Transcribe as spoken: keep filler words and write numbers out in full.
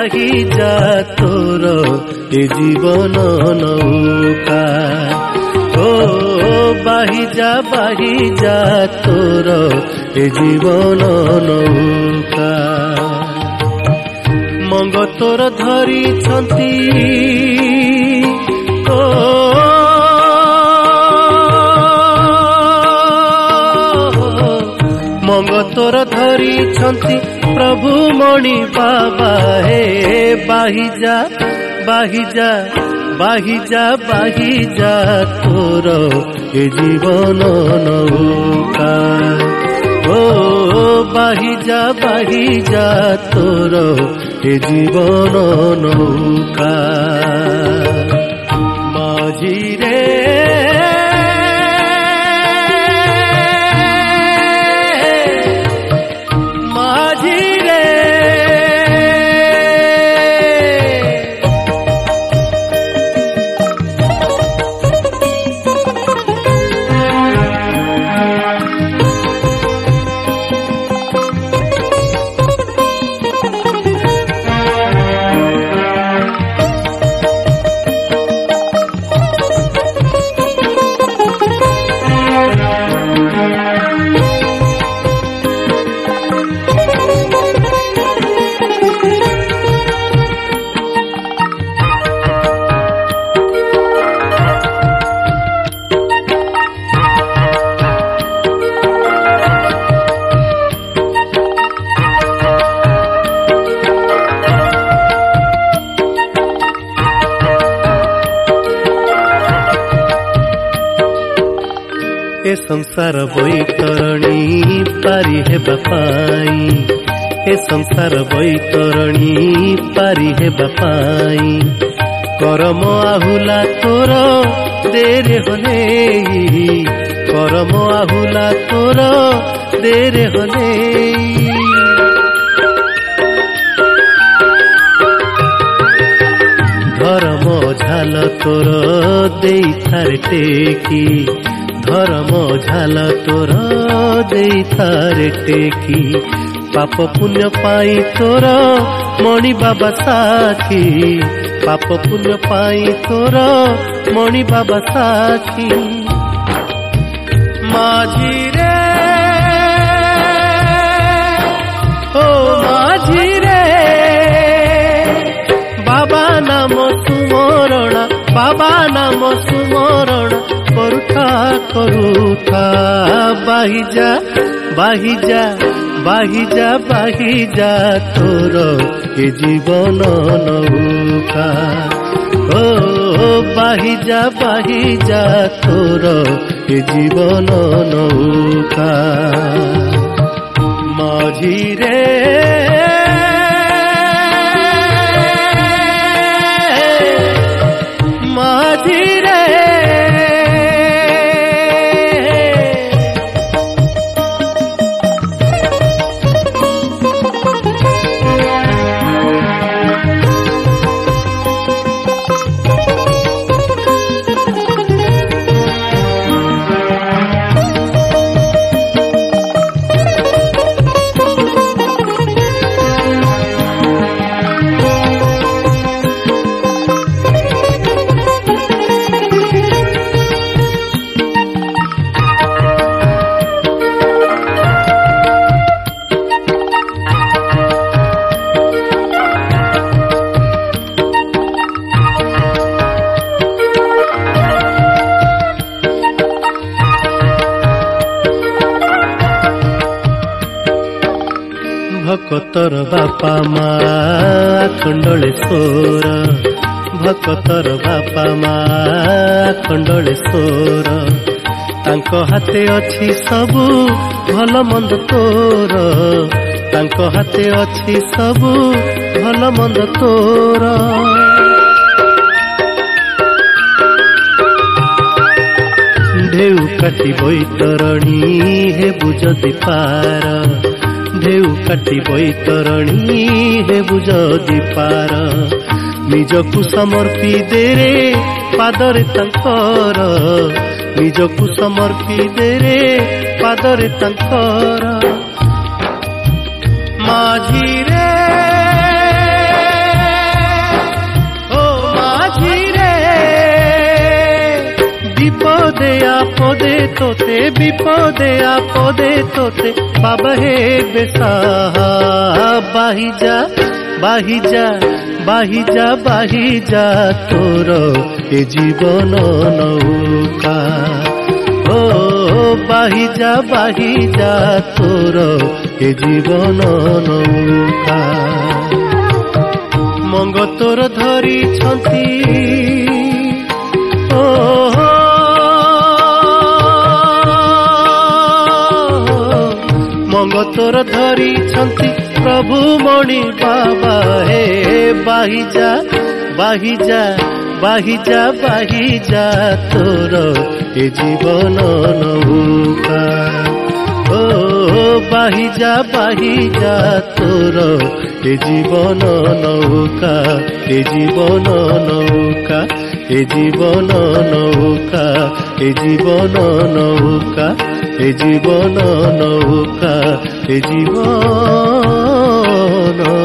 बाही जा तोर ए जीवन नौका ओ बाही जा बाही जा तोर ए जीवन नौका मंग तोर धरी छंती ओ मंग तोर धरी छंती प्रभु मणि बाबा हे बाही जा बाही जा बाही जा बाही जा तोर ए जीवन नौका ओ बाही जा बाही जा तोर ए जीवन नौका माझी रे ए संसार बैतरणी पारी हे बापाई ए संसार बैतरणी पारी हे बापाई करम आहुला तोर देरे होले करम आहुला तोर देरे होले धर्म झाल तोर देई थारे टेकी धर्म झाल तोर देई थारे टेकी पाप पुण्य पाई तोर मणि बाबा साखी पाप पुण्य पाई तोर मणि बाबा साखी माझी रे ओ माझी रे बाबा नाम सुमरण बाबा नाम सुमरण करुथा करुथा बाही जा बाही जा बाही जा बाही जा तोर ए जीवन नौका ओ बाही जा बाही जा तोर ए जीवन नौका माझी रे माझी रे भकतर बापा मा खंडलेश्वर भकतर बापा मा खंडलेश्वर तांको हाथे अछि सबु भल मंद तोर तांको हाथे अछि सबु भल मंद तोर ढेउ काटी बैतरणी हे बुझ दीपार ढेउ काटी बैतरणी हे बुझ दीपार निजकु समर्पी देरे पादरे तांकर निजकु समर्पी देरे पादरे तांकर माझी रे বিপদে আপদে তোতে বিপদে আপদে তোতে বাবা হে বেসাহা বাহিযা বাহিযা বাহিযা বাহিযা তোর এ জীবন নৌকা ও বাহিযা বাহিযা তোর এ জীবন নৌকা মঙ্গ তোর ধরিছন্তি ଓ ମଙ୍ଗ ତୋର ଧରିଛନ୍ତି ପ୍ରଭୁ ମଣି ବାବା ହେ ବାହିଯା ବାହିଯା ବାହିଯା ବାହିଯା ତୋର ଏ ଜୀବନ ନୌକା ଓ ବାହିଯା ବାହିଯା ତୋର ଏ ଜୀବନ ନୌକା ଏ ଜୀବନ ନୌକା এ জীবন নৌকা এ জীবন নৌকা এ জীবন নৌকা এ জীবন